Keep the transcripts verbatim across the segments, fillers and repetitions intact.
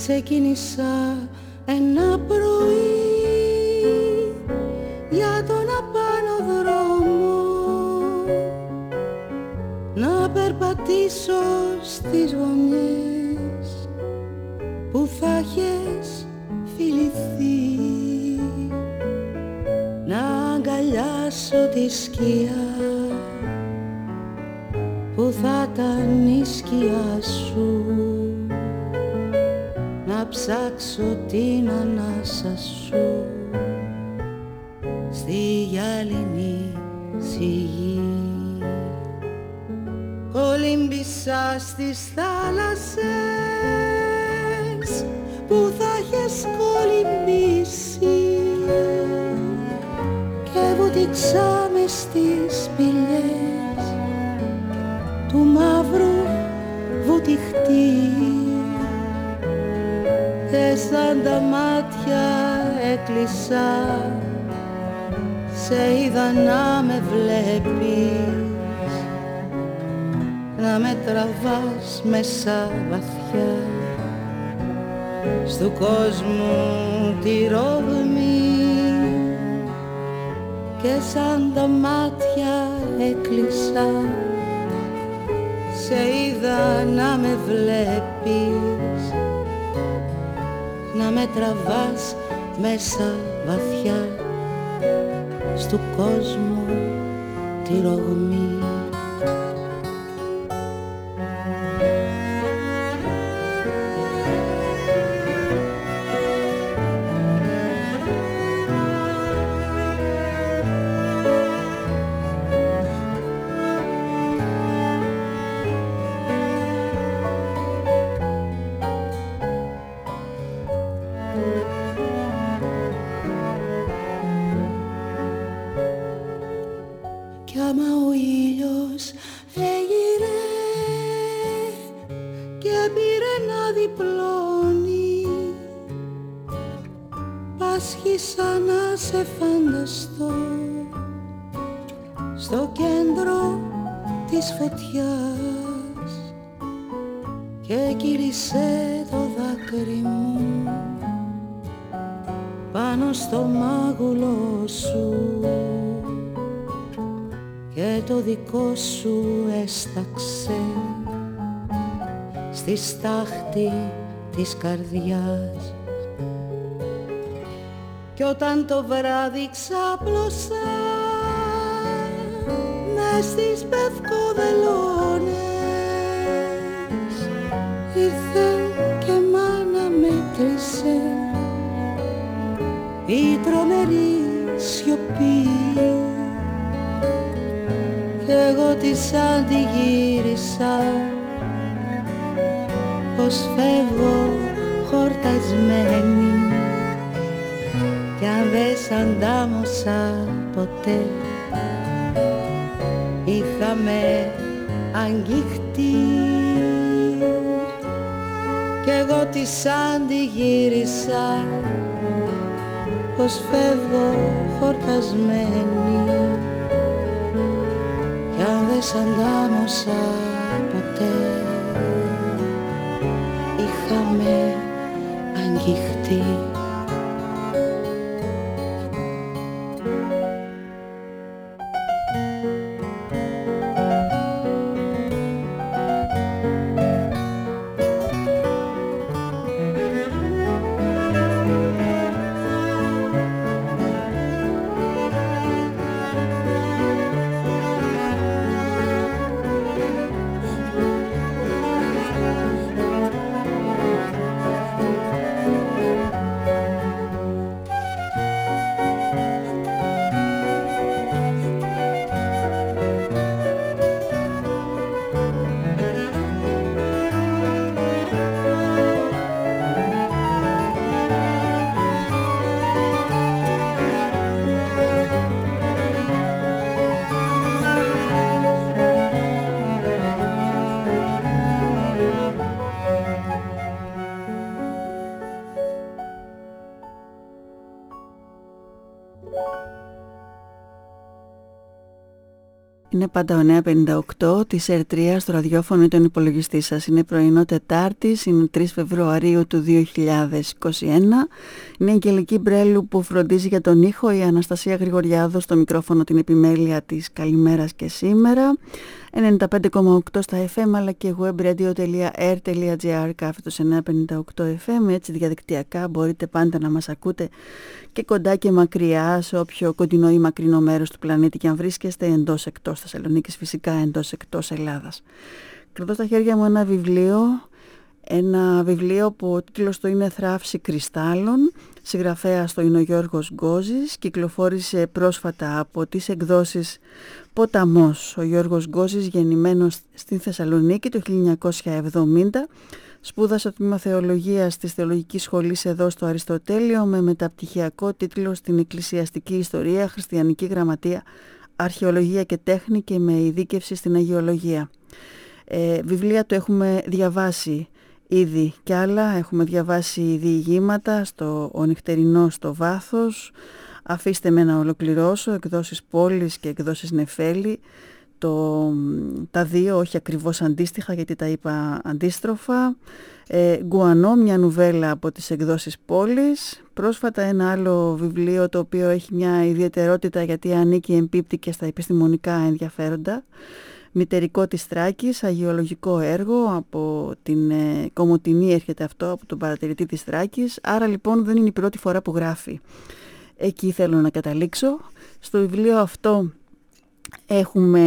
ξεκίνησα ένα πρωί για τον απάνω δρόμο να περπατήσω στις γωνιές που θα έχεις φιληθεί, να αγκαλιάσω τη σκιά που θα ήταν η σκιά σου, να ψάξω την ανάσα σου στη γυάλινη σιγή. Κολύμπησα στις θάλασσες που θα έχεις κολυμπήσει και βούτυξα μες στις σπηλιές του μαύρου βουτυχτή και σαν τα μάτια έκλεισα, σε είδα να με βλέπεις, να με τραβάς μέσα βαθιά στου κόσμου τη ρογμή, και σαν τα μάτια έκλεισα, σε είδα να με βλέπεις, να με τραβάς μέσα βαθιά στου κόσμου τη ρογμή. Κι άμα ο ήλιος έγειρε και πήρε να διπλώνει, πάσχισα να σε φανταστώ στο κέντρο της φωτιάς και κύλησε το δάκρυ μου πάνω στο μάγουλο σου και το δικό σου έσταξε στη στάχτη της καρδιάς. Κι όταν το βράδυ ξάπλωσα μες στις πευκοδελώνες, ήρθε και μάνα μέτρησε η τρομερή σιωπή, κι εγώ της αντιγύρισα πως φεύγω χορτασμένη, κι αν δεν σ' αντάμωσα ποτέ είχαμε αγγιχτεί, κι εγώ της αντιγύρισα πως φεύγω χορτασμένη, κι αν δεν σ' αντάμωσα ποτέ είχαμε αγγιχτεί. Είναι πάντα ο εννιά πενήντα οκτώ της Ερτρίας στο ραδιόφωνο ή τον υπολογιστή σας. Είναι πρωινό Τετάρτης, είναι τρεις Φεβρουαρίου του δύο χιλιάδες είκοσι ένα. Είναι η Αγγελική Μπρέλου που φροντίζει για τον ήχο, η Αναστασία Γρηγοριάδου στο μικρόφωνο την επιμέλεια της Καλημέρας και σήμερα. ενενήντα πέντε κόμμα οκτώ στα εφ εμ αλλά και webradio.air.gr κάθετος εννιά πενήντα οκτώ εφ εμ. Έτσι διαδικτυακά μπορείτε πάντα να μας ακούτε και κοντά και μακριά, σε όποιο κοντινό ή μακρινό μέρος του πλανήτη και αν βρίσκεστε, εντός εκτός Θεσσαλονίκης, φυσικά εντός εκτός Ελλάδας. Κρατώ στα χέρια μου ένα βιβλίο, ένα βιβλίο που ο τίτλος του είναι «Θράψη κρυστάλλων», συγγραφέας το είναι ο Γιώργος Γκόζης, κυκλοφόρησε πρόσφατα από τις εκδόσεις Ποταμός. Ο Γιώργος Γκόζης, γεννημένος στην Θεσσαλονίκη το χίλια εννιακόσια εβδομήντα, σπούδασε το τμήμα Θεολογίας της Θεολογικής Σχολής εδώ στο Αριστοτέλειο με μεταπτυχιακό τίτλο στην Εκκλησιαστική Ιστορία, Χριστιανική Γραμματεία, Αρχαιολογία και Τέχνη και με ειδίκευση στην Αγιολογία. Ε, βιβλία του έχουμε διαβάσει ήδη κι άλλα, έχουμε διαβάσει διηγήματα στο «Ο νυχτερινός στο βάθος», «Αφήστε με να ολοκληρώσω», εκδόσεις Πόλης και εκδόσεις Νεφέλη. Το, τα δύο όχι ακριβώς αντίστοιχα γιατί τα είπα αντίστροφα. ε, Γκουανό, μια νουβέλα από τις εκδόσεις Πόλης. Πρόσφατα ένα άλλο βιβλίο το οποίο έχει μια ιδιαιτερότητα γιατί ανήκει, εμπίπτει και στα επιστημονικά ενδιαφέροντα. Μητερικό της Θράκης, αγιολογικό έργο από την ε, Κομοτηνή έρχεται αυτό, από τον παρατηρητή της Θράκης. Άρα λοιπόν δεν είναι η πρώτη φορά που γράφει. Εκεί θέλω να καταλήξω. Στο βιβλίο αυτό έχουμε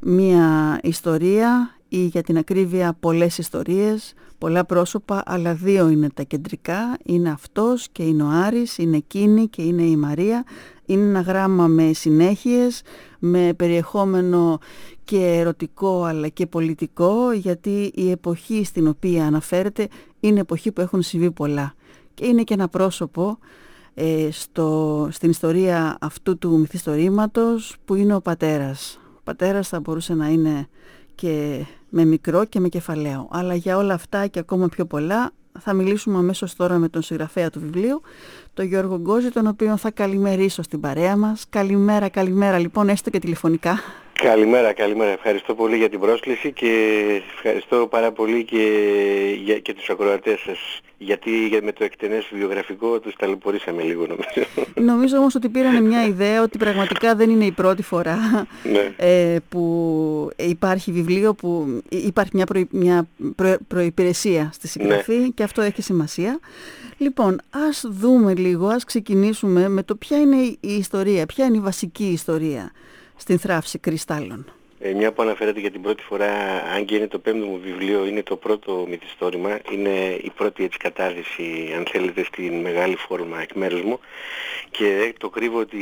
μία ιστορία ή για την ακρίβεια πολλές ιστορίες, πολλά πρόσωπα, αλλά δύο είναι τα κεντρικά. Είναι αυτός και είναι ο Άρης, είναι εκείνη και είναι η Μαρία. Είναι ένα γράμμα με συνέχειες, με περιεχόμενο και ερωτικό αλλά και πολιτικό, γιατί η εποχή στην οποία αναφέρεται είναι εποχή που έχουν συμβεί πολλά. Και είναι και ένα πρόσωπο ε, στο, στην ιστορία αυτού του μυθιστορήματος που είναι ο πατέρας. Ο πατέρας θα μπορούσε να είναι και με μικρό και με κεφαλαίο. Αλλά για όλα αυτά και ακόμα πιο πολλά θα μιλήσουμε αμέσως τώρα με τον συγγραφέα του βιβλίου, τον Γιώργο Γκόζη, τον οποίο θα καλημερίσω στην παρέα μας. Καλημέρα, καλημέρα λοιπόν, έστω και τηλεφωνικά. Καλημέρα, καλημέρα. Ευχαριστώ πολύ για την πρόσκληση και ευχαριστώ πάρα πολύ και, για, και τους ακροατές σας. Γιατί με το εκτενές βιογραφικό τους ταλαιπωρήσαμε λίγο νομίζω. Νομίζω όμως ότι πήρανε μια ιδέα ότι πραγματικά δεν είναι η πρώτη φορά ναι. ε, που υπάρχει βιβλίο, που υπάρχει μια, προ, μια προ, προϋπηρεσία στη συγγραφή ναι. Και αυτό έχει σημασία. Λοιπόν, ας δούμε λίγο, ας ξεκινήσουμε με το ποια είναι η ιστορία, ποια είναι η βασική ιστορία στην Θράψη κρυστάλλων. Ε, μια που αναφέρατε για την πρώτη φορά, αν και είναι το πέμπτο μου βιβλίο, είναι το πρώτο μυθιστόρημα, είναι η πρώτη έτσι κατάδυση, αν θέλετε, στην μεγάλη φόρμα εκ μέρους μου και το κρύβω ότι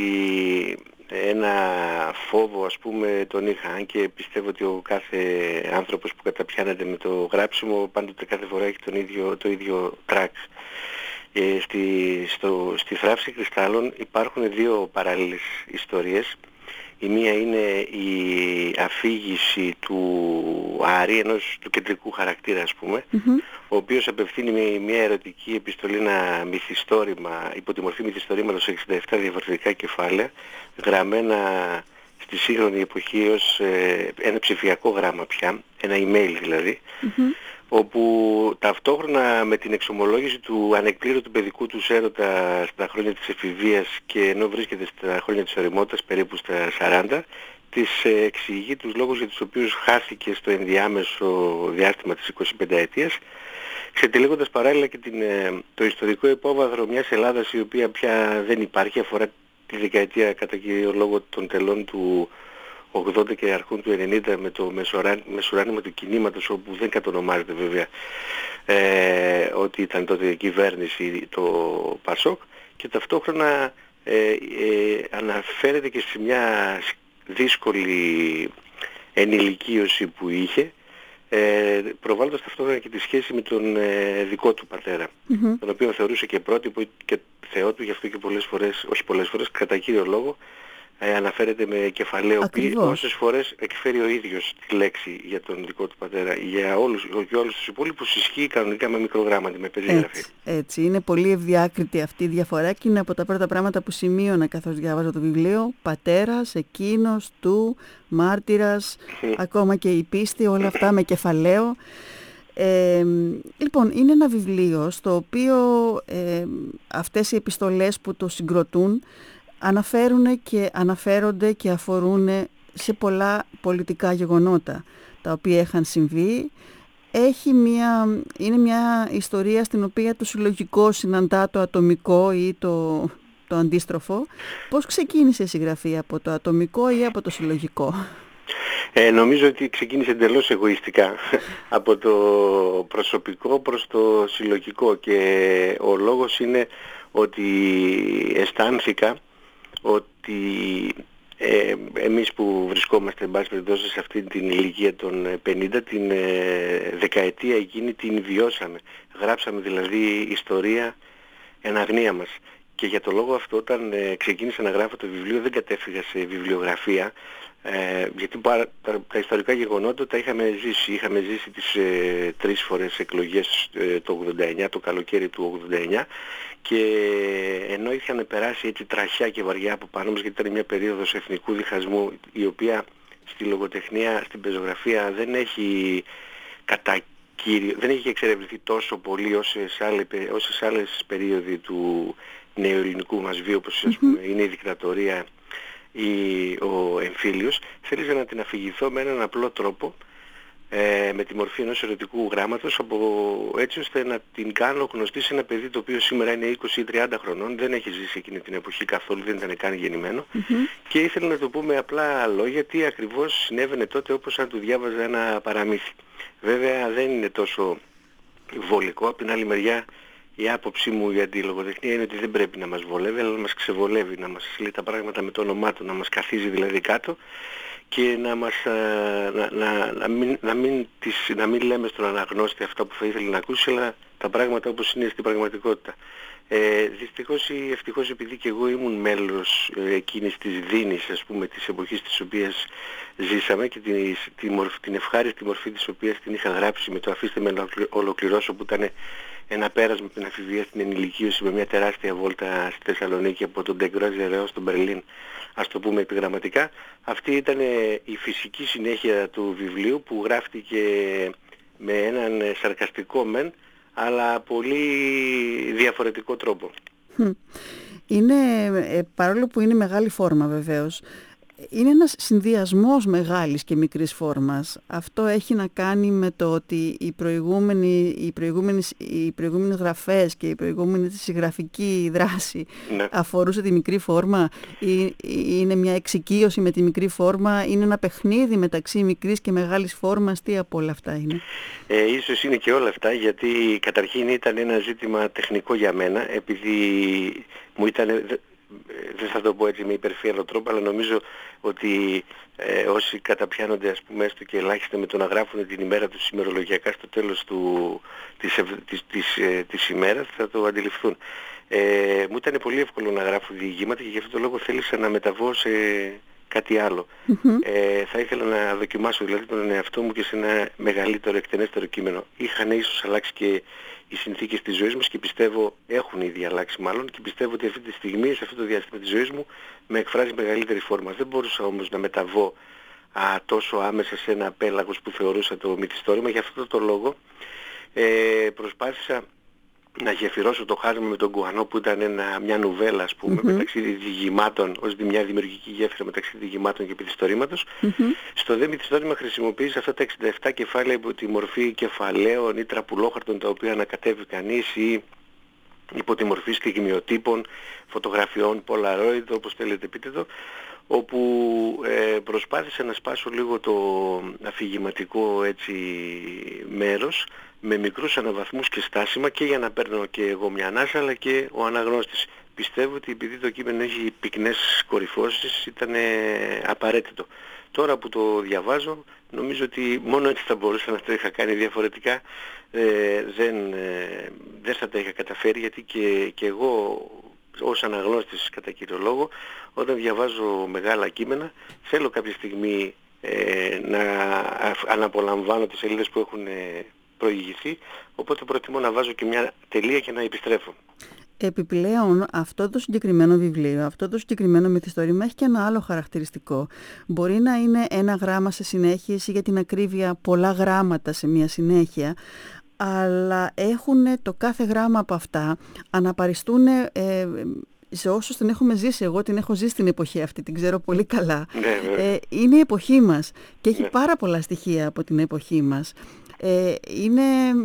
ένα φόβο ας πούμε τον είχα, αν και πιστεύω ότι ο κάθε άνθρωπος που καταπιάνεται με το γράψιμο πάντοτε κάθε φορά έχει τον ίδιο, το ίδιο τρακ. Ε, στη, στο, στη Θράψη κρυστάλλων υπάρχουν δύο παράλληλες ιστορίες. Η μία είναι η αφήγηση του Άρη, ενός του κεντρικού χαρακτήρα ας πούμε, mm-hmm. ο οποίος απευθύνει με μια ερωτική επιστολή, ένα μυθιστόρημα, υπό τη μορφή μυθιστορήματος σε εξήντα επτά διαφορετικά κεφάλαια, γραμμένα στη σύγχρονη εποχή ως ε, ένα ψηφιακό γράμμα πια, ένα email δηλαδή, mm-hmm. όπου ταυτόχρονα με την εξομολόγηση του ανεκπλήρωτου παιδικού του έρωτα στα χρόνια της εφηβείας και ενώ βρίσκεται στα χρόνια της ωριμότητας περίπου στα σαράντα, της εξηγεί τους λόγους για τους οποίους χάθηκε στο ενδιάμεσο διάστημα της εικοσιπενταετίας, ξετυλίγοντας παράλληλα και την, το ιστορικό υπόβαθρο μιας Ελλάδας η οποία πια δεν υπάρχει, αφορά τη δεκαετία κατά κύριο λόγο των τελών του ογδόντα και αρχών του ενενήντα με το μεσουράνημα του κινήματος, όπου δεν κατονομάζεται βέβαια ε, ότι ήταν τότε η κυβέρνηση το Πασόκ, και ταυτόχρονα ε, ε, αναφέρεται και σε μια δύσκολη ενηλικίωση που είχε, ε, προβάλλοντας ταυτόχρονα και τη σχέση με τον ε, δικό του πατέρα, mm-hmm. τον οποίο θεωρούσε και πρότυπο και θεό του, γι' αυτό και πολλές φορές, όχι πολλές φορές, κατά κύριο λόγο ε, αναφέρεται με κεφαλαίο π, Ακριβώς. όσες φορές εκφέρει ο ίδιος τη λέξη για τον δικό του πατέρα. Για όλους, για όλους τους υπόλοιπους ισχύει κανονικά με μικρογράμματι, με πεζή γραφή. Έτσι, έτσι. Είναι πολύ ευδιάκριτη αυτή η διαφορά και είναι από τα πρώτα πράγματα που σημείωνα καθώς διάβαζα το βιβλίο. Πατέρας, εκείνος, του, μάρτυρας, ακόμα και η πίστη, όλα αυτά με κεφαλαίο. Ε, λοιπόν, είναι ένα βιβλίο στο οποίο ε, αυτές οι επιστολές που το συγκροτούν αναφέρουν και αναφέρονται και αφορούν σε πολλά πολιτικά γεγονότα τα οποία είχαν συμβεί. Έχει μια, είναι μια ιστορία στην οποία το συλλογικό συναντά το ατομικό ή το, το αντίστροφο. Πώς ξεκίνησε η συγγραφή, από το ατομικό ή από το συλλογικό? Ε, νομίζω ότι ξεκίνησε εντελώς εγωιστικά από το προσωπικό προς το συλλογικό, και ο λόγος είναι ότι αισθάνθηκα ότι ε, εμείς που βρισκόμαστε εν πάση περιπτώσει σε αυτή την ηλικία των πενήντα, την ε, δεκαετία εκείνη την βιώσαμε. Γράψαμε δηλαδή ιστορία εν αγνία μας. Και για το λόγο αυτό, όταν ε, ξεκίνησα να γράφω το βιβλίο, δεν κατέφυγα σε βιβλιογραφία, ε, γιατί τα, τα ιστορικά γεγονότα τα είχαμε ζήσει. Είχαμε ζήσει τις ε, τρεις φορές εκλογές ε, το ογδόντα εννιά, το καλοκαίρι του ογδόντα εννιά, και ενώ είχαν περάσει έτσι τραχιά και βαριά από πάνω μας, γιατί ήταν μια περίοδος εθνικού διχασμού, η οποία στη λογοτεχνία, στην πεζογραφία δεν έχει κατά κύριο, δεν έχει εξερευνηθεί τόσο πολύ όσες άλλες, όσες άλλες περίοδοι του νεοελληνικού μας βίου, όπως ας πούμε είναι η δικτατορία ή ο εμφύλιος. Θέλησα να την αφηγηθώ με έναν απλό τρόπο, ε, με τη μορφή ενός ερωτικού γράμματος, από, έτσι ώστε να την κάνω γνωστή σε ένα παιδί το οποίο σήμερα είναι είκοσι ή τριάντα χρονών, δεν έχει ζήσει εκείνη την εποχή καθόλου, δεν ήταν καν γεννημένο, mm-hmm. και ήθελα να το πω με απλά λόγια τι ακριβώς συνέβαινε τότε, όπως αν του διάβαζα ένα παραμύθι. Βέβαια δεν είναι τόσο βολικό. Από την άλλη μεριά, η άποψή μου για τη λογοτεχνία είναι ότι δεν πρέπει να μας βολεύει, αλλά να μας ξεβολεύει, να μας λέει τα πράγματα με το όνομά του, να μας καθίζει δηλαδή κάτω, και να, μας, να, να, να, μην, να, μην τις, να μην λέμε στον αναγνώστη αυτά που θα ήθελε να ακούσει, αλλά τα πράγματα όπως είναι στην πραγματικότητα. Ε, δυστυχώς ή ευτυχώς, επειδή και εγώ ήμουν μέλος ε, εκείνης της δίνης, ας πούμε, της εποχής της οποίας ζήσαμε, και την, την, μορφ, την ευχάριστη μορφή της οποίας την είχα γράψει με το «Αφήστε με να ολοκληρώσω», που ήταν ένα πέρασμα από την αφηβεία στην ενηλικίωση με μια τεράστια βόλτα στη Θεσσαλονίκη από τον Ντεγκρόζ έως τον Μπερλίν, ας το πούμε επιγραμματικά. Αυτή ήταν η φυσική συνέχεια του βιβλίου, που γράφτηκε με έναν σαρκαστικό μεν, αλλά πολύ διαφορετικό τρόπο. Είναι, παρόλο που είναι μεγάλη φόρμα βεβαίως, είναι ένας συνδυασμός μεγάλης και μικρής φόρμας. Αυτό έχει να κάνει με το ότι οι προηγούμενοι, οι προηγούμενες, οι προηγούμενες γραφές και η προηγούμενη συγγραφική δράση, ναι, αφορούσε τη μικρή φόρμα, ή είναι μια εξοικείωση με τη μικρή φόρμα, είναι ένα παιχνίδι μεταξύ μικρής και μεγάλης φόρμας, τι από όλα αυτά είναι? Ε, ίσως είναι και όλα αυτά, γιατί καταρχήν ήταν ένα ζήτημα τεχνικό για μένα, επειδή μου ήταν... δεν θα το πω έτσι με υπερφύαλο τρόπο, αλλά νομίζω ότι ε, όσοι καταπιάνονται, ας πούμε, έστω και ελάχιστα με το να γράφουν την ημέρα τους ημερολογιακά στο τέλος του, της, της, της, ε, της ημέρας, θα το αντιληφθούν. Ε, μου ήταν πολύ εύκολο να γράφω διηγήματα, και γι' αυτό το λόγο θέλησα να μεταβώ σε κάτι άλλο. Mm-hmm. Ε, θα ήθελα να δοκιμάσω δηλαδή τον εαυτό μου και σε ένα μεγαλύτερο, εκτενέστερο κείμενο. Είχαν ίσως αλλάξει και οι συνθήκες της ζωής μας, και πιστεύω έχουν ήδη αλλάξει μάλλον, και πιστεύω ότι αυτή τη στιγμή, σε αυτό το διάστημα της ζωής μου, με εκφράζει μεγαλύτερη φόρμα. Δεν μπορούσα όμως να μεταβώ α, τόσο άμεσα σε ένα πέλαγος που θεωρούσα το μυθιστόρημα. Γι' αυτό το λόγο ε, προσπάθησα να γεφυρώσω το χάσμα με τον Κουανό, που ήταν ένα, μια νουβέλα, ας πούμε, mm-hmm. μεταξύ διηγημάτων, ως μια δημιουργική γέφυρα μεταξύ διηγημάτων και μυθιστορήματος. Mm-hmm. Στο δε μυθιστόρημα χρησιμοποίησα αυτά τα εξήντα επτά κεφάλαια υπό τη μορφή κεφαλαίων ή τραπουλόχαρτων, τα οποία ανακατεύει κανείς, ή υπό τη μορφή στιγμιοτύπων, φωτογραφιών, Polaroid, όπως θέλετε πείτε το, όπου ε, προσπάθησα να σπάσω λίγο το αφηγηματικό έτσι μέρος, με μικρούς αναβαθμούς και στάσιμα, και για να παίρνω και εγώ μια ανάσα, αλλά και ο αναγνώστης. Πιστεύω ότι επειδή το κείμενο έχει πυκνές κορυφώσεις, ήταν ε, απαραίτητο. Τώρα που το διαβάζω, νομίζω ότι μόνο έτσι θα μπορούσα να το είχα κάνει διαφορετικά. Ε, δεν, ε, δεν θα τα είχα καταφέρει, γιατί και, και εγώ ως αναγνώστης κατά κύριο λόγο, όταν διαβάζω μεγάλα κείμενα, θέλω κάποια στιγμή ε, να αναπολαμβάνω τις σελίδες που έχουν ε, προηγηθεί, οπότε προτιμώ να βάζω και μια τελεία και να επιστρέφω. Επιπλέον, αυτό το συγκεκριμένο βιβλίο, αυτό το συγκεκριμένο μυθιστόρημα έχει και ένα άλλο χαρακτηριστικό. Μπορεί να είναι ένα γράμμα σε συνέχεια ή για την ακρίβεια πολλά γράμματα σε μια συνέχεια, αλλά έχουν το κάθε γράμμα από αυτά, αναπαριστούν ε, σε όσους την έχουμε ζήσει. Εγώ την έχω ζήσει την εποχή αυτή, την ξέρω πολύ καλά. Ναι, ε, είναι η εποχή μας και έχει ναι. πάρα πολλά στοιχεία από την εποχή μας. Ε, είναι,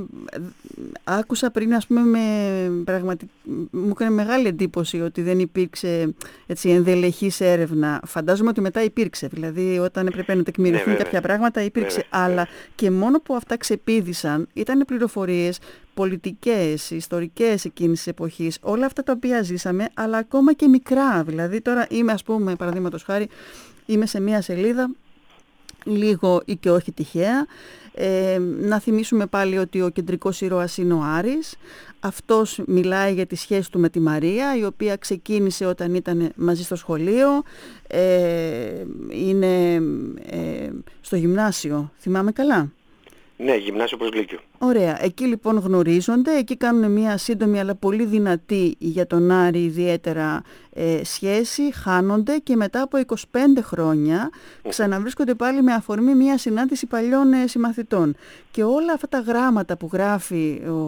άκουσα πριν, ας πούμε, με, πραγματι, μου έκανε μεγάλη εντύπωση ότι δεν υπήρξε έτσι, ενδελεχής έρευνα. Φαντάζομαι ότι μετά υπήρξε, δηλαδή όταν έπρεπε να τεκμηριωθούν ναι, κάποια πράγματα υπήρξε, βέβαια, αλλά βέβαια. Και μόνο που αυτά ξεπήδησαν ήταν πληροφορίες πολιτικές, ιστορικές εκείνης της εποχής, όλα αυτά τα οποία ζήσαμε, αλλά ακόμα και μικρά. Δηλαδή τώρα είμαι, ας πούμε, παραδείγματος χάρη, είμαι σε μία σελίδα, λίγο ή και όχι τυχαία. Ε, να θυμίσουμε πάλι ότι ο κεντρικός ήρωας είναι ο Άρης. Αυτός μιλάει για τη σχέση του με τη Μαρία, η οποία ξεκίνησε όταν ήταν μαζί στο σχολείο. Ε, είναι ε, στο γυμνάσιο, θυμάμαι καλά. Ναι, γυμνάσιο προς Λύκειο. Ωραία. Εκεί λοιπόν γνωρίζονται, εκεί κάνουν μια σύντομη αλλά πολύ δυνατή για τον Άρη ιδιαίτερα ε, σχέση, χάνονται και μετά από είκοσι πέντε χρόνια ξαναβρίσκονται πάλι με αφορμή μια συνάντηση παλιών ε, συμμαθητών. Και όλα αυτά τα γράμματα που γράφει ο,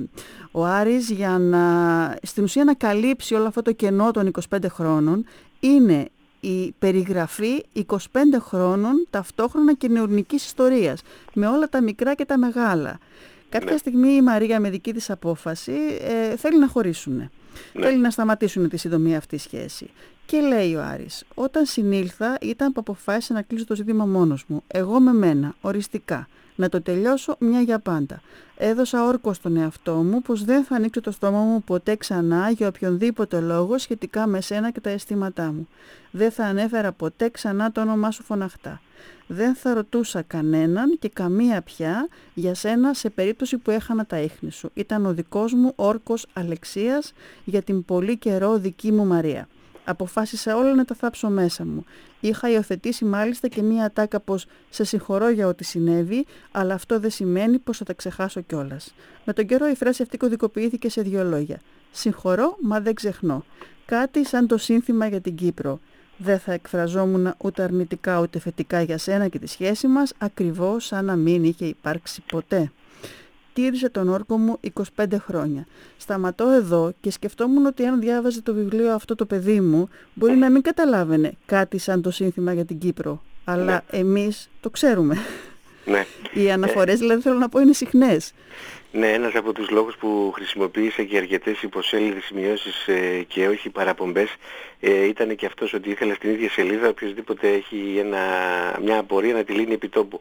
ο Άρης για να στην ουσία να καλύψει όλο αυτό το κενό των είκοσι πέντε χρόνων είναι η περιγραφή είκοσι πέντε χρόνων ταυτόχρονα και νεουρνικής ιστορίας, με όλα τα μικρά και τα μεγάλα. Κάποια ναι. στιγμή η Μαρία με δική της απόφαση ε, θέλει να χωρίσουν. Ναι. Θέλει να σταματήσουν τη συντομία αυτή σχέση. Και λέει ο Άρης, όταν συνήλθα ήταν που αποφάσισα να κλείσω το ζήτημα μόνος μου. Εγώ με μένα, οριστικά. Να το τελειώσω μια για πάντα. Έδωσα όρκο στον εαυτό μου πως δεν θα ανοίξω το στόμα μου ποτέ ξανά για οποιονδήποτε λόγο σχετικά με σένα και τα αισθήματά μου. Δεν θα ανέφερα ποτέ ξανά το όνομά σου φωναχτά. Δεν θα ρωτούσα κανέναν και καμία πια για σένα σε περίπτωση που έχανα τα ίχνη σου. Ήταν ο δικός μου όρκος αλεξίας για την πολύ καιρό δική μου Μαρία. Αποφάσισα όλα να τα θάψω μέσα μου. Είχα υιοθετήσει μάλιστα και μία ατάκα πως σε συγχωρώ για ό,τι συνέβη, αλλά αυτό δεν σημαίνει πως θα τα ξεχάσω κιόλας. Με τον καιρό η φράση αυτή κωδικοποιήθηκε σε δύο λόγια. Συγχωρώ, μα δεν ξεχνώ. Κάτι σαν το σύνθημα για την Κύπρο. Δεν θα εκφραζόμουν ούτε αρνητικά ούτε θετικά για σένα και τη σχέση μας, ακριβώς σαν να μην είχε υπάρξει ποτέ. Τήρησε τον όρκο μου είκοσι πέντε χρόνια. Σταματώ εδώ και σκεφτόμουν ότι αν διάβαζε το βιβλίο αυτό το παιδί μου, μπορεί να μην καταλάβαινε κάτι σαν το σύνθημα για την Κύπρο. Αλλά ναι. εμείς το ξέρουμε. Ναι. Οι αναφορές, δηλαδή, θέλω να πω, είναι συχνές. Ναι, ένας από τους λόγους που χρησιμοποίησα και αρκετές υποσέλιδες σημειώσεις ε, και όχι παραπομπές ε, ήταν και αυτός ότι ήθελα στην ίδια σελίδα οποιοσδήποτε έχει ένα, μια απορία να τη λύνει επί τόπου.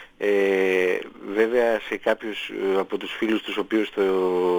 Ε, βέβαια σε κάποιους από τους φίλους τους οποίους το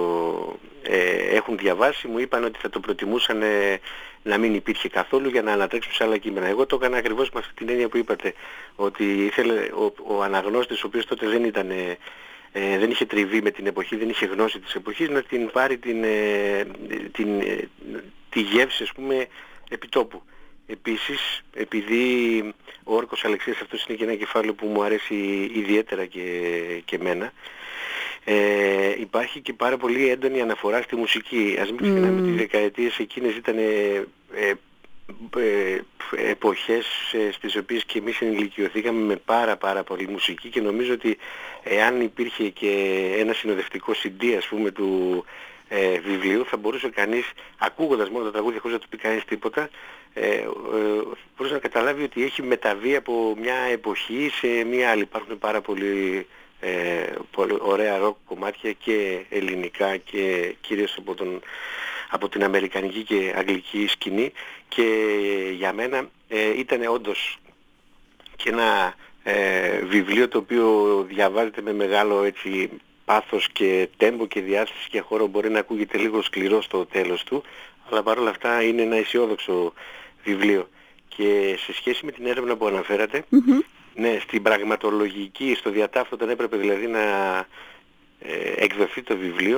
ε, έχουν διαβάσει μου είπαν ότι θα το προτιμούσαν ε, να μην υπήρχε καθόλου για να ανατρέξουν σε άλλα κείμενα. Εγώ το έκανα ακριβώς με αυτή την έννοια που είπατε, ότι ήθελε ο, ο αναγνώστης, ο οποίος τότε δεν ήταν ε, ε, δεν είχε τριβή με την εποχή, δεν είχε γνώση της εποχής, να την πάρει την, ε, την, ε, τη γεύση, ας πούμε, επιτόπου. Επίσης, επειδή ο όρκος αλεξίας αυτός είναι και ένα κεφάλαιο που μου αρέσει ιδιαίτερα και, και εμένα, ε, υπάρχει και πάρα πολύ έντονη αναφορά στη μουσική. Ας μην ξεχνάμε ότι οι δεκαετίες εκείνες ήταν ε, ε, ε, εποχές ε, στις οποίες και εμείς ενηλικιωθήκαμε με πάρα πάρα πολύ μουσική και νομίζω ότι εάν υπήρχε και ένα συνοδευτικό σι ντι, ας πούμε, του ε, βιβλίου, θα μπορούσε κανείς, ακούγοντας μόνο τα τραγούδια χωρίς να του πει κανείς τίποτα, ε, ε, μπορούσε να καταλάβει ότι έχει μεταβεί από μια εποχή σε μια άλλη. Υπάρχουν πάρα πολύ, ε, πολύ ωραία ροκ κομμάτια και ελληνικά και κυρίως από, τον, από την αμερικανική και αγγλική σκηνή, και για μένα ε, ήταν όντως και ένα ε, βιβλίο το οποίο διαβάζεται με μεγάλο, έτσι, πάθος και τέμπο και διάσταση και χώρο. Μπορεί να ακούγεται λίγο σκληρό στο τέλος του, αλλά παρόλα αυτά είναι ένα αισιόδοξο βιβλίο. Και σε σχέση με την έρευνα που αναφέρατε, mm-hmm. ναι, στην πραγματολογική, στο διατάφτο, όταν έπρεπε δηλαδή να ε, εκδοθεί το βιβλίο,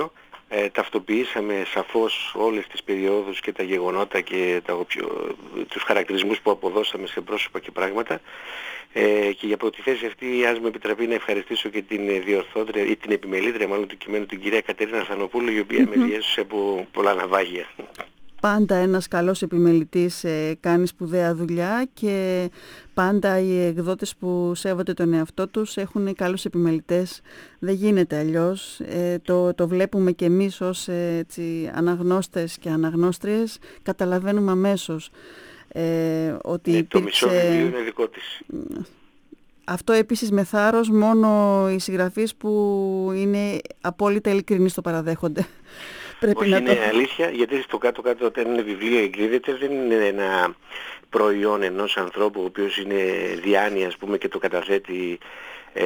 ε, ταυτοποιήσαμε σαφώς όλες τις περιόδους και τα γεγονότα και τα, οποιο, τους χαρακτηρισμούς που αποδώσαμε σε πρόσωπα και πράγματα. Ε, και για από τη θέση αυτή, ας με επιτραπεί να ευχαριστήσω και την διορθώτρια ή την επιμελήτρια μάλλον του κειμένου, την κυρία Κατερίνα Θανοπούλου, η οποία mm-hmm. με διέσωσε από πολλά ναυάγια. Πάντα ένας καλός επιμελητής ε, κάνει σπουδαία δουλειά και πάντα οι εκδότες που σέβονται τον εαυτό τους έχουν καλούς επιμελητές. Δεν γίνεται αλλιώς. Ε, το, το βλέπουμε και εμείς ως ε, έτσι, αναγνώστες και αναγνώστριες. Καταλαβαίνουμε αμέσως ε, ότι ε, υπήρξε... Το μισό βιβλίο είναι δικό της. Αυτό επίσης με θάρρος μόνο οι συγγραφείς που είναι απόλυτα ειλικρινείς το παραδέχονται. Όχι, να είναι το... αλήθεια, γιατί στο κάτω-κάτω όταν ένα βιβλίο εκδίδεται δεν είναι ένα προϊόν ενός ανθρώπου ο οποίος είναι διάνοια, ας πούμε, και το καταθέτει ε,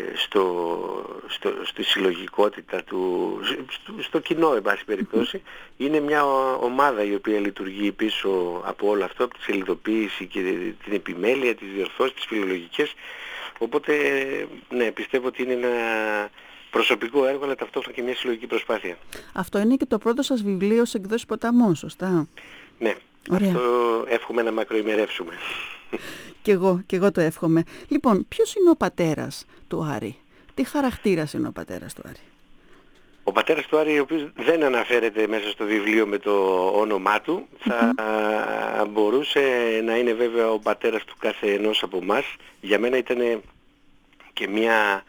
στο, στο, στη συλλογικότητα του, στο, στο κοινό, εν πάση περιπτώσει. Είναι μια ομάδα η οποία λειτουργεί πίσω από όλο αυτό, από τη σελιδοποίηση και την επιμέλεια, τις διορθώσεις, τις φιλολογικές. Οπότε, ναι, πιστεύω ότι είναι ένα προσωπικό έργο, αλλά ταυτόχρονα και μια συλλογική προσπάθεια. Αυτό είναι και το πρώτο σας βιβλίο σε εκδόσεις Ποταμών, σωστά? Ναι. Ωραία. Αυτό εύχομαι να μακροημερεύσουμε. Κι εγώ, κι εγώ το εύχομαι. Λοιπόν, ποιος είναι ο πατέρας του Άρη? Τι χαρακτήρας είναι ο πατέρας του Άρη? Ο πατέρας του Άρη, ο οποίος δεν αναφέρεται μέσα στο βιβλίο με το όνομά του, θα mm-hmm. μπορούσε να είναι βέβαια ο πατέρας του κάθε ενός από εμάς. Για μένα ήταν και μια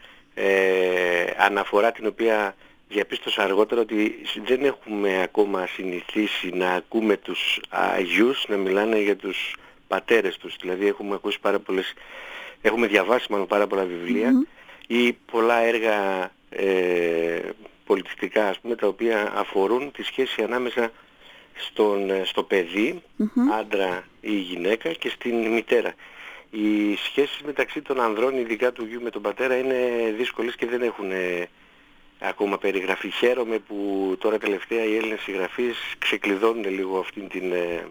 ε, αναφορά την οποία διαπίστωσα αργότερα, ότι δεν έχουμε ακόμα συνηθίσει να ακούμε τους αγιούς να μιλάνε για τους πατέρες τους. Δηλαδή έχουμε ακούσει πάρα πολλές, έχουμε διαβάσει μάλλον πάρα πολλά βιβλία mm-hmm. ή πολλά έργα ε, πολιτιστικά, ας πούμε, τα οποία αφορούν τη σχέση ανάμεσα στον, στο παιδί, mm-hmm. άντρα ή γυναίκα, και στην μητέρα. Οι σχέσεις μεταξύ των ανδρών, ειδικά του γιου με τον πατέρα, είναι δύσκολες και δεν έχουν ε, ακόμα περιγραφεί. Χαίρομαι που τώρα τελευταία οι Έλληνες συγγραφείς ξεκλειδώνουν λίγο αυτήν την ε,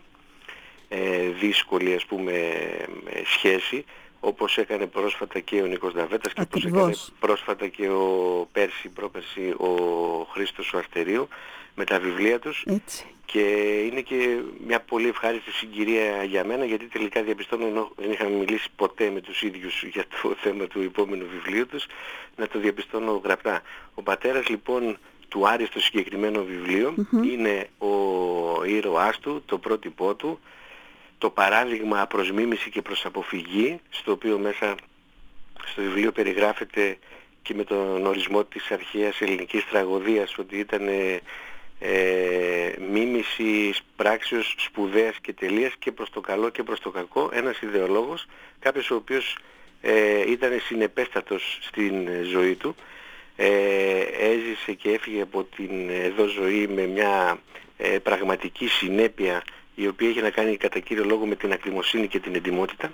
ε, δύσκολη, ας πούμε, ε, σχέση, όπως έκανε πρόσφατα και ο Νίκος Νταβέτας και όπως έκανε πρόσφατα και ο πέρσι, πρόπερσι ο Χρήστος ο Αστερίου με τα βιβλία τους. Έτσι. Και είναι και μια πολύ ευχάριστη συγκυρία για μένα, γιατί τελικά διαπιστώνω, ενώ δεν είχαμε μιλήσει ποτέ με τους ίδιους για το θέμα του επόμενου βιβλίου τους, να το διαπιστώνω γραπτά. Ο πατέρας λοιπόν του Άρη στο συγκεκριμένο βιβλίο mm-hmm. είναι ο ήρωάς του, το πρότυπό του, το παράδειγμα προς μίμηση και προς αποφυγή, στο οποίο μέσα στο βιβλίο περιγράφεται και με τον ορισμό της αρχαίας ελληνικής τραγωδίας, ότι ήταν ε, ε, μίμηση πράξεως σπουδαίας και τελείας και προς το καλό και προς το κακό, ένας ιδεολόγος, κάποιος ο οποίος ε, ήταν συνεπέστατος στην ζωή του, ε, έζησε και έφυγε από την εδώ ζωή με μια ε, πραγματική συνέπεια, η οποία είχε να κάνει κατά κύριο λόγο με την ακτιμοσύνη και την εντιμότητα,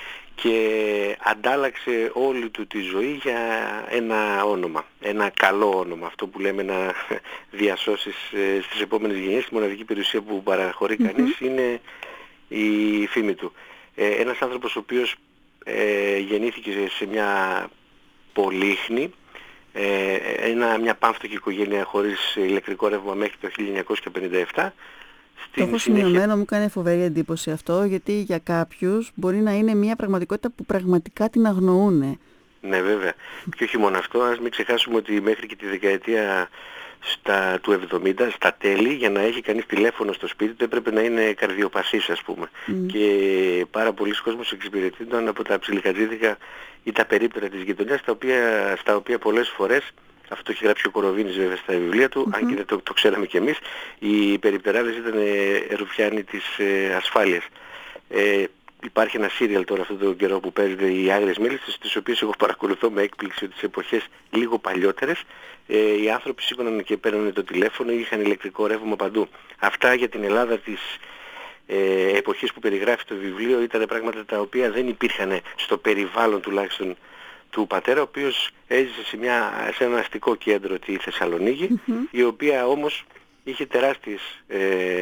και αντάλλαξε όλη του τη ζωή για ένα όνομα, ένα καλό όνομα, αυτό που λέμε να διασώσεις ε, στις επόμενες γενιές. Η μοναδική περιουσία που παραχωρεί mm-hmm. κανείς είναι η φήμη του. Ε, ένας άνθρωπος ο οποίος ε, γεννήθηκε σε μια πολύχνη, ε, ένα, μια πάμφτωχη οικογένεια χωρίς ηλεκτρικό ρεύμα μέχρι το χίλια εννιακόσια πενήντα επτά. Το έχω σημειωμένο, μου κάνει φοβερή εντύπωση αυτό, γιατί για κάποιους μπορεί να είναι μια πραγματικότητα που πραγματικά την αγνοούν. Ναι, βέβαια. Και όχι μόνο αυτό, ας μην ξεχάσουμε ότι μέχρι και τη δεκαετία στα, του εβδομήντα, στα τέλη, για να έχει κανείς τηλέφωνο στο σπίτι του έπρεπε να είναι καρδιοπαθής, ας πούμε. Mm. Και πάρα πολλοί κόσμος εξυπηρετούνταν από τα ψιλικατζίδικα ή τα περίπτερα της γειτονιάς, στα οποία, στα οποία πολλές φορές, αυτό το έχει γράψει ο Κοροβίνης βέβαια στα βιβλία του, mm-hmm. αν και δεν το, το ξέραμε κι εμείς, οι περιπτεράδες ήταν ε, ρουφιάνοι της ε, ασφάλειας. Ε, υπάρχει ένα σύριαλ τώρα αυτόν τον καιρό που παίζεται, οι Άγριες Μέλισσες, τις οποίες εγώ παρακολουθώ με έκπληξη ότι σε εποχές λίγο παλιότερες ε, οι άνθρωποι σήκωναν και παίρνουν το τηλέφωνο ή είχαν ηλεκτρικό ρεύμα παντού. Αυτά για την Ελλάδα της ε, εποχής που περιγράφει το βιβλίο ήταν πράγματα τα οποία δεν υπήρχαν στο περιβάλλον τουλάχιστον του πατέρα, ο οποίος έζησε σε, μια, σε ένα αστικό κέντρο, τη Θεσσαλονίκη, mm-hmm. η οποία όμως είχε τεράστιες ε,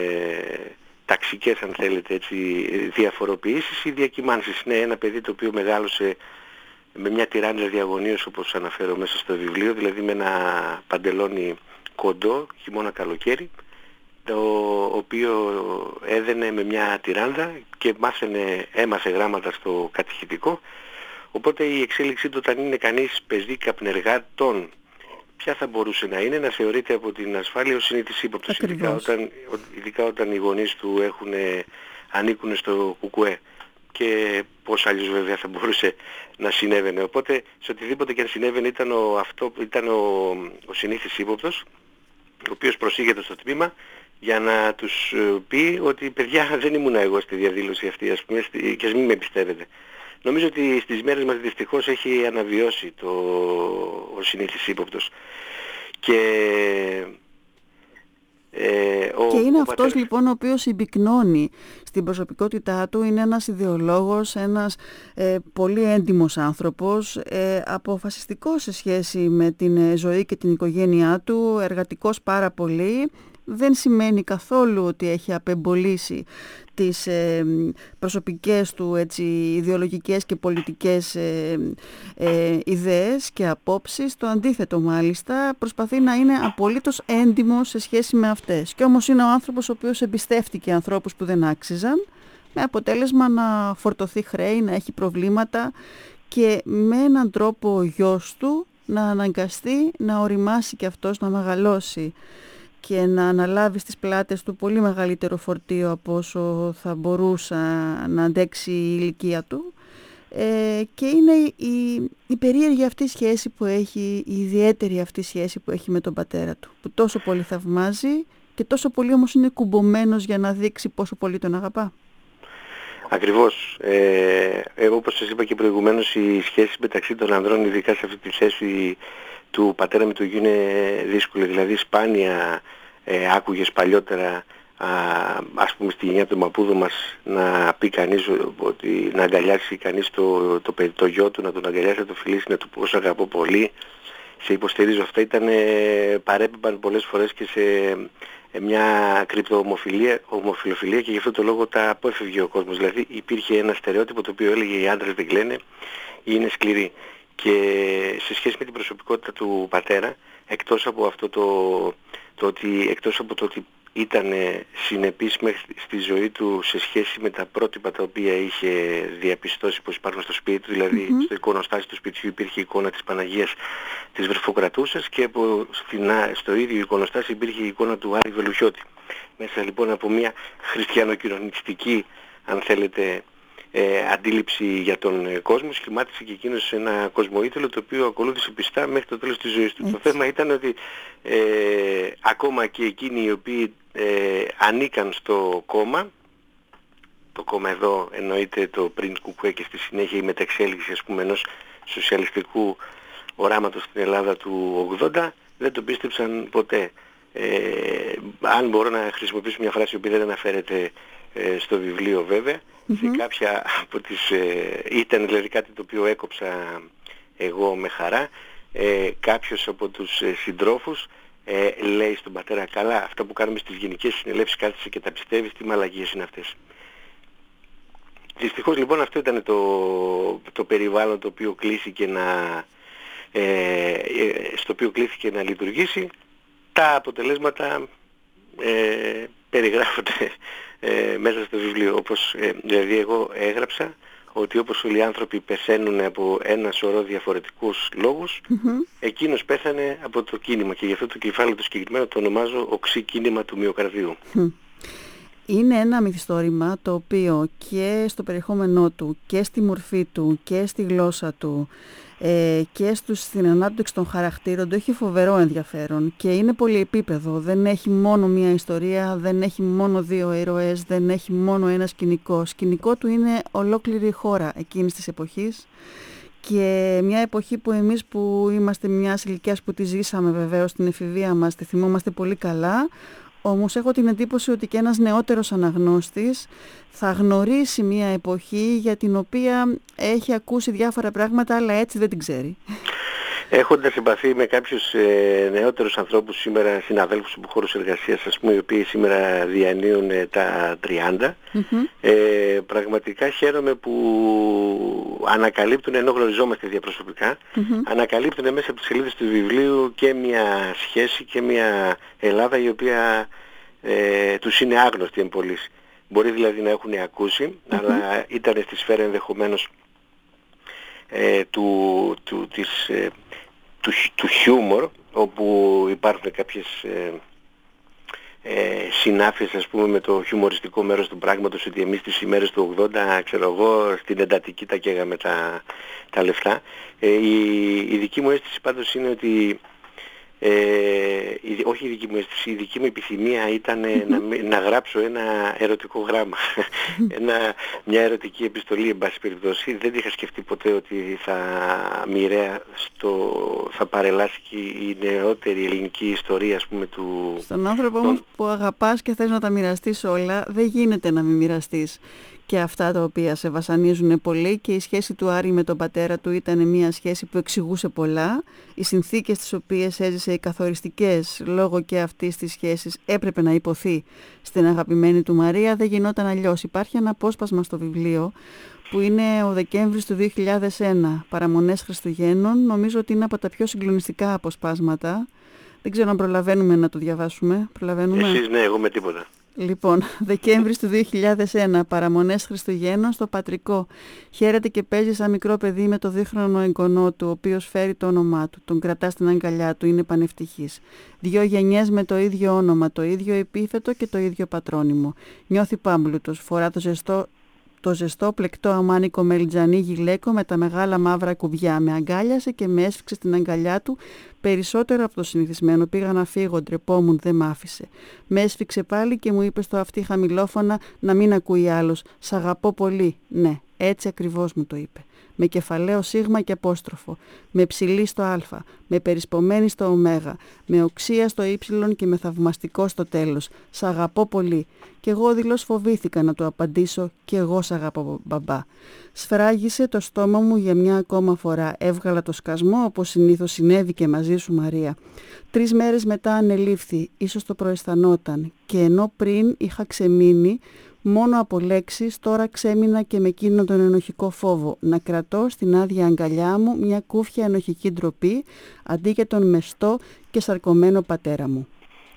ταξικές, αν θέλετε, έτσι, διαφοροποιήσεις ή διακυμάνσεις. Είναι ένα παιδί το οποίο μεγάλωσε με μια τυράννια διαγωνίως, όπως αναφέρω μέσα στο βιβλίο, δηλαδή με ένα παντελόνι κοντό, χειμώνα καλοκαίρι, το οποίο έδαινε με μια τυράνδα και μάθαινε, έμαθε γράμματα στο κατηχητικό. Οπότε η εξέλιξή του όταν είναι κανείς παιδί καπνεργάτων, ποια θα μπορούσε να είναι? Να θεωρείται από την ασφάλεια ως συνήθις ύποπτος, ειδικά όταν, ειδικά όταν οι γονείς του έχουν, ανήκουν στο κουκουέ. Και πώς αλλιώς βέβαια θα μπορούσε να συνέβαινε. Οπότε σε οτιδήποτε και αν συνέβαινε ήταν ο, αυτό, ήταν ο, ο συνήθις ύποπτος, ο οποίος προσήγεται στο τμήμα για να τους πει ότι παιδιά δεν ήμουν εγώ στη διαδήλωση αυτή, ας πούμε, και ας μην με πιστεύετε. Νομίζω ότι στις μέρες μας δυστυχώς έχει αναβιώσει το, ο συνήθις ύποπτος. Και, ε, ο, και είναι ο αυτός πατέρας... λοιπόν ο οποίος συμπυκνώνει στην προσωπικότητά του, είναι ένας ιδεολόγος, ένας ε, πολύ έντιμος άνθρωπος, ε, αποφασιστικός σε σχέση με την ζωή και την οικογένειά του, εργατικός πάρα πολύ. Δεν σημαίνει καθόλου ότι έχει απεμπολίσει τις ε, προσωπικές του έτσι, ιδεολογικές και πολιτικές ε, ε, ιδέες και απόψεις. Το αντίθετο μάλιστα, προσπαθεί να είναι απολύτως έντιμος σε σχέση με αυτές. Και όμως είναι ο άνθρωπος ο οποίος εμπιστεύτηκε ανθρώπους που δεν άξιζαν, με αποτέλεσμα να φορτωθεί χρέη, να έχει προβλήματα και με έναν τρόπο ο γιος του να αναγκαστεί να οριμάσει και αυτός, να μεγαλώσει και να αναλάβει στις πλάτες του πολύ μεγαλύτερο φορτίο από όσο θα μπορούσε να αντέξει η ηλικία του. Ε, και είναι η, η περίεργη αυτή σχέση που έχει, η ιδιαίτερη αυτή σχέση που έχει με τον πατέρα του, που τόσο πολύ θαυμάζει και τόσο πολύ όμως είναι κουμπωμένος για να δείξει πόσο πολύ τον αγαπά. Ακριβώς. Ε, εγώ όπως σας είπα και προηγουμένως, η σχέση μεταξύ των ανδρών, ειδικά σε αυτή τη θέση του πατέρα με του γιου, είναι δύσκολη. Δηλαδή σπάνια ε, άκουγες παλιότερα, α, ας πούμε στη γενιά του Μαπούδου μας, να πει κανείς ότι να αγκαλιάσει κανείς το, το, το, το γιο του, να τον αγκαλιάσει, να το φιλήσει, να του πω όσο αγαπώ πολύ, σε υποστηρίζω. Αυτά ήταν, ε, παρέπεμπαν πολλές φορές και σε ε, μια κρυπτοομοφιλοφιλία και γι' αυτό το λόγο τα απόφευγε ο κόσμος. Δηλαδή υπήρχε ένα στερεότυπο το οποίο έλεγε οι άντρες δεν κλαίνε ή είναι σκληροί. Και σε σχέση με την προσωπικότητα του πατέρα, εκτός από αυτό το, το ότι, εκτός από το ότι ήταν συνεπής στη ζωή του σε σχέση με τα πρότυπα τα οποία είχε διαπιστώσει πως υπάρχουν στο σπίτι του, δηλαδή mm-hmm. στο εικονοστάσιο του σπιτιού υπήρχε η εικόνα της Παναγίας της Βρεφοκρατούσας και από, στην, στο ίδιο εικονοστάσιο υπήρχε η εικόνα του Άρη Βελουχιώτη. Μέσα λοιπόν από μια χριστιανοκοινωνιστική, αν θέλετε, Ε, αντίληψη για τον ε, κόσμο, σχημάτισε και εκείνος ένα κοσμοήθελο το οποίο ακολούθησε πιστά μέχρι το τέλος της ζωής του. Έτσι. Το θέμα ήταν ότι ε, ακόμα και εκείνοι οι οποίοι ε, ανήκαν στο κόμμα, το κόμμα εδώ εννοείται το πριν Κουκουέ και στη συνέχεια η μεταξέλιξη, ας πούμε, ενός σοσιαλιστικού οράματος στην Ελλάδα του ογδόντα, δεν το πίστεψαν ποτέ. Ε, αν μπορώ να χρησιμοποιήσω μια φράση που δεν αναφέρεται ε, στο βιβλίο βέβαια, mm-hmm. σε κάποια από τις, ε, ήταν δηλαδή κάτι το οποίο έκοψα εγώ με χαρά, ε, κάποιος από τους ε, συντρόφους ε, λέει στον πατέρα, καλά, αυτά που κάνουμε στις γενικές συνελεύσεις κάθεσαι και τα πιστεύεις, τι μαλαγίες είναι αυτές. Δυστυχώς λοιπόν αυτό ήταν το, το περιβάλλον το οποίο κλήθηκε να, ε, στο οποίο κλήθηκε να λειτουργήσει. Τα αποτελέσματα ε, περιγράφονται ε, μέσα στο βιβλίο, όπως ε, δηλαδή εγώ έγραψα ότι όπως όλοι οι άνθρωποι πεθαίνουν από ένα σωρό διαφορετικούς λόγους, mm-hmm. εκείνος πέθανε από το κίνημα και γι' αυτό το κεφάλαιο το συγκεκριμένο το ονομάζω οξύ κίνημα του μυοκαρδίου. Mm. Είναι ένα μυθιστόρημα το οποίο και στο περιεχόμενό του και στη μορφή του και στη γλώσσα του ε, και στους, στην ανάπτυξη των χαρακτήρων του έχει φοβερό ενδιαφέρον και είναι πολυεπίπεδο. Δεν έχει μόνο μία ιστορία, δεν έχει μόνο δύο ήρωες, δεν έχει μόνο ένα σκηνικό. Σκηνικό του είναι ολόκληρη η χώρα εκείνης της εποχής και μια εποχή που εμείς που είμαστε μιας ηλικίας που τη ζήσαμε βεβαίως στην εφηβεία μας, τη θυμόμαστε πολύ καλά. Όμως έχω την εντύπωση ότι και ένας νεότερος αναγνώστης θα γνωρίσει μια εποχή για την οποία έχει ακούσει διάφορα πράγματα αλλά έτσι δεν την ξέρει. Έχοντας επαφή με κάποιους ε, νεότερους ανθρώπους σήμερα, συναδέλφους από χώρους εργασίας, ας πούμε, οι οποίοι σήμερα διανύουν ε, τα τριάντα, mm-hmm. ε, πραγματικά χαίρομαι που ανακαλύπτουν, ενώ γνωριζόμαστε διαπροσωπικά, mm-hmm. ανακαλύπτουν μέσα από τις σελίδες του βιβλίου και μια σχέση και μια Ελλάδα η οποία ε, τους είναι άγνωστη εμπολής. Μπορεί δηλαδή να έχουν ακούσει, mm-hmm. αλλά ήταν στη σφαίρα ενδεχομένως ε, του, του, της, ε, του, του χιούμορ, όπου υπάρχουν κάποιες ε, ε, συνάφειες, ας πούμε, με το χιουμοριστικό μέρος του πράγματος, ότι εμείς τις ημέρες του ογδόντα, ξέρω εγώ, στην εντατική τα καίγαμε τα, τα λεφτά. Ε, η, η δική μου αίσθηση πάντως είναι ότι Ε, η, όχι η δική μου αίσθηση, η δική μου επιθυμία ήταν mm-hmm. να, να γράψω ένα ερωτικό γράμμα, ένα, μια ερωτική επιστολή, εν πάση περιπτώσει. Δεν είχα σκεφτεί ποτέ ότι θα μοιραία στο, θα παρελάσει και η νεότερη ελληνική ιστορία, ας πούμε, του... Στον άνθρωπο όμως τον... που αγαπάς και θες να τα μοιραστείς όλα, δεν γίνεται να μην μοιραστείς και αυτά τα οποία σε βασανίζουν πολύ, και η σχέση του Άρη με τον πατέρα του ήταν μια σχέση που εξηγούσε πολλά. Οι συνθήκες τις οποίες έζησε, οι καθοριστικές λόγω και αυτής της σχέσης, έπρεπε να υποθεί στην αγαπημένη του Μαρία, δεν γινόταν αλλιώς. Υπάρχει ένα απόσπασμα στο βιβλίο που είναι ο Δεκέμβρης του δύο χιλιάδες ένα, Παραμονές Χριστουγέννων. Νομίζω ότι είναι από τα πιο συγκλονιστικά αποσπάσματα. Δεν ξέρω αν προλαβαίνουμε να το διαβάσουμε. Προλαβαίνουμε. Εσείς ναι, εγώ με τίποτα. Λοιπόν, Δεκέμβρης του δύο χιλιάδες ένα, Παραμονές Χριστουγέννων στο Πατρικό. Χαίρεται και παίζει σαν μικρό παιδί με το δίχρονο εγγονό του, ο οποίος φέρει το όνομά του. Τον κρατά στην αγκαλιά του, είναι πανευτυχής. Δυο γενιές με το ίδιο όνομα, το ίδιο επίθετο και το ίδιο πατρόνυμο. Νιώθει πάμπλουτος, φορά το ζεστό, το ζεστό πλεκτό αμάνικο μελιτζανί γυλαίκο με τα μεγάλα μαύρα κουβιά. Με αγκάλιασε και με έσφιξε στην αγκαλιά του περισσότερο από το συνηθισμένο. Πήγα να φύγω, ντρεπόμουν, δεν μ' άφησε. Με έσφιξε πάλι και μου είπε στο αυτί χαμηλόφωνα να μην ακούει άλλος. «Σ' αγαπώ πολύ». Ναι, έτσι ακριβώς μου το είπε. Με κεφαλαίο σίγμα και απόστροφο, με ψηλή στο α, με περισπομένη στο ω, με οξία στο ύ και με θαυμαστικό στο τέλος. «Σ' αγαπώ πολύ». Κι εγώ δηλώς φοβήθηκα να του απαντήσω «Κι εγώ σ' αγαπώ, μπαμπά». Σφράγισε το στόμα μου για μια ακόμα φορά. Έβγαλα το σκασμό, όπως συνήθως συνέβη και μαζί σου, Μαρία. Τρεις μέρες μετά ανελήφθη, ίσως το προαισθανόταν, και ενώ πριν είχα ξεμείνει μόνο από λέξεις, τώρα ξέμεινα και με εκείνον τον ενοχικό φόβο, να κρατώ στην άδεια αγκαλιά μου μια κούφια ενοχική ντροπή, αντί για τον μεστό και σαρκωμένο πατέρα μου.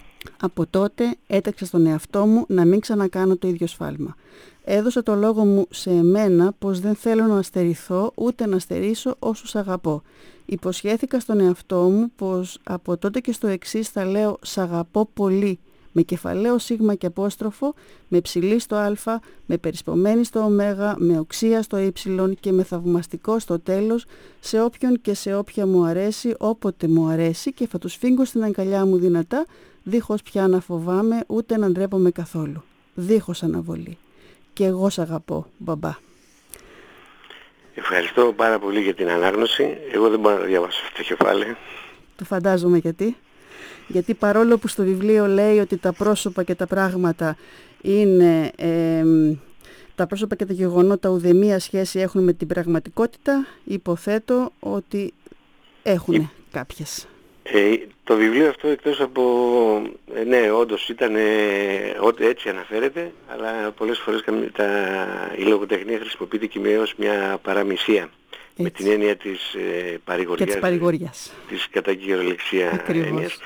Από τότε έταξα στον εαυτό μου να μην ξανακάνω το ίδιο σφάλμα. Έδωσα το λόγο μου σε εμένα πως δεν θέλω να στερηθώ ούτε να στερήσω όσους αγαπώ. Υποσχέθηκα στον εαυτό μου πως από τότε και στο εξής θα λέω «Σ' αγαπώ πολύ», με κεφαλαίο σίγμα και απόστροφο, με ψηλή στο α, με περισπομένη στο ω, με οξία στο ύ και με θαυμαστικό στο τέλος, σε όποιον και σε όποια μου αρέσει, όποτε μου αρέσει, και θα τους φύγω στην αγκαλιά μου δυνατά, δίχως πια να φοβάμαι ούτε να ντρέπομαι καθόλου. Δίχως αναβολή. Και εγώ σ' αγαπώ, μπαμπά. Ευχαριστώ πάρα πολύ για την ανάγνωση. Εγώ δεν μπορώ να διαβάσω αυτό το κεφάλαιο. Το φαντάζομαι γιατί. Γιατί παρόλο που στο βιβλίο λέει ότι τα πρόσωπα και τα πράγματα είναι, ε, τα πρόσωπα και τα γεγονότα ουδέμια σχέση έχουν με την πραγματικότητα, υποθέτω ότι έχουν ε, κάποιες. Ε, το βιβλίο αυτό, εκτός από, ε, ναι, όντως ήταν, ε, έτσι αναφέρεται, αλλά πολλές φορές τα, η λογοτεχνία χρησιμοποιείται και ως μια παραμυσία. Έτσι. Με την έννοια της ε, παρηγοριάς, και της παρηγοριάς, της κατά κυριολεξία έννοιας.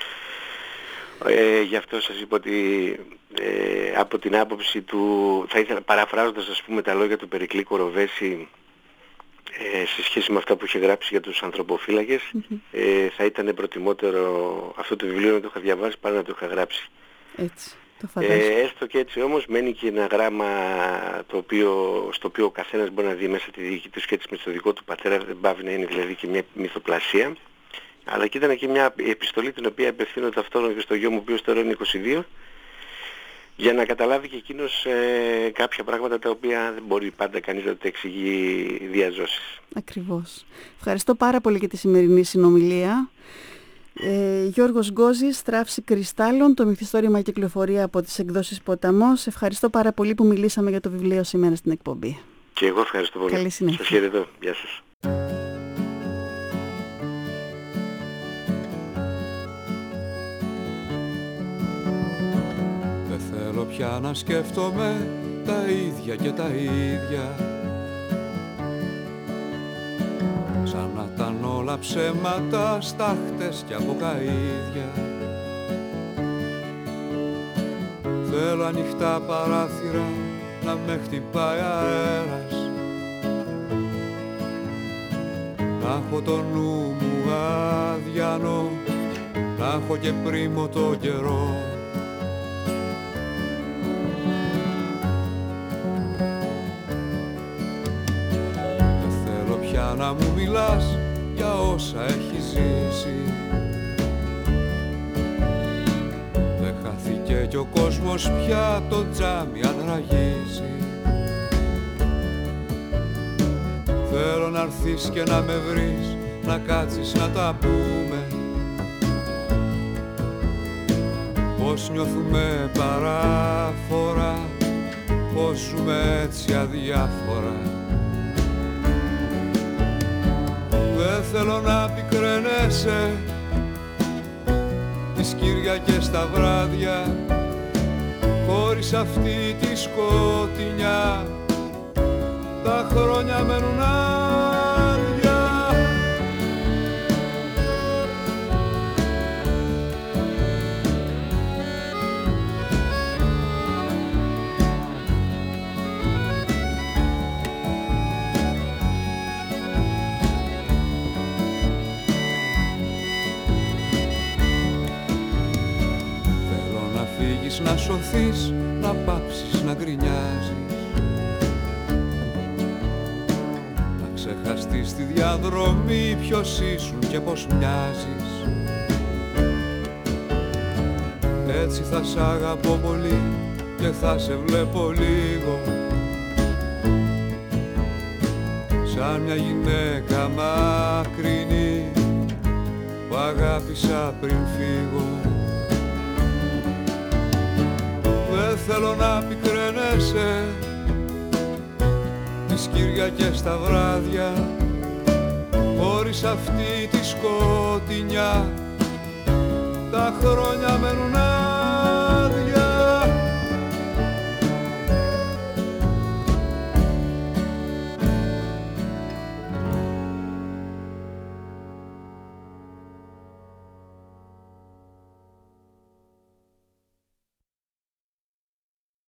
Ε, γι' αυτό σας είπα ότι ε, από την άποψη του, θα ήθελα, παραφράζοντας ας πούμε τα λόγια του Περικλή Κοροβέση ε, σε σχέση με αυτά που είχε γράψει για τους ανθρωποφύλακες, mm-hmm. ε, θα ήταν προτιμότερο αυτό το βιβλίο να το είχα διαβάσει παρά να το είχα γράψει. Έτσι, το φαντάζομαι. Ε, έστω και έτσι όμως μένει και ένα γράμμα το οποίο, στο οποίο ο καθένας μπορεί να δει μέσα τη δική του σχέση με το δικό του πατέρα, δεν πάβει να είναι δηλαδή και μια μυθοπλασία. Αλλά και ήταν και μια επιστολή την οποία απευθύνω ταυτόχρονα και στο γιο μου, ο οποίος τώρα είναι είκοσι δύο, για να καταλάβει και εκείνος ε, κάποια πράγματα τα οποία δεν μπορεί πάντα κανείς να τα εξηγεί διαζώσεις. Ακριβώς. Ευχαριστώ πάρα πολύ για τη σημερινή συνομιλία. Ε, Γιώργος Γκόζης, Στράψη Κρυστάλλων, το μυθιστόρημα κυκλοφορεί από τις εκδόσεις Ποταμός. Ευχαριστώ πάρα πολύ που μιλήσαμε για το βιβλίο σήμερα στην εκπομπή. Και εγώ ευχαριστώ πολύ. Καλή συνέχεια. Σας χαιρετώ. Γεια σας. πια να σκέφτομαι τα ίδια και τα ίδια, σαν να ήταν όλα ψέματα, στάχτες και αποκαΐδια. Θέλω ανοιχτά παράθυρα να με χτυπάει αέρας, να έχω το νου μου αδιανό, να έχω και πρίμο το καιρό. Δεν θέλω πια να μου μιλάς για όσα έχει ζήσει, δεν χάθηκε κι ο κόσμος πια, το τζάμι αν ραγίζει. Θέλω να έρθεις και να με βρεις, να κάτσεις να τα πούμε, πώς νιώθουμε παράφορα, πώς ζούμε έτσι αδιάφορα. Δεν θέλω να πικραίνεσαι τις Κυριακές τα βράδια, χωρίς αυτή τη σκοτεινιά τα χρόνια μένουν άδεια. Θέλω να φύγεις, να σωθείς, να πάψεις να γκρινιάζεις, ξεχαστείς στη διαδρομή ποιος ήσουν και πως μοιάζεις. Έτσι θα σ' αγαπώ πολύ και θα σε βλέπω λίγο, σαν μια γυναίκα μακρινή που αγάπησα πριν φύγω. Δεν θέλω να πικραίνεσαι τις Κυριακές τα βράδια, χωρίς αυτή τη σκοτεινιά τα χρόνια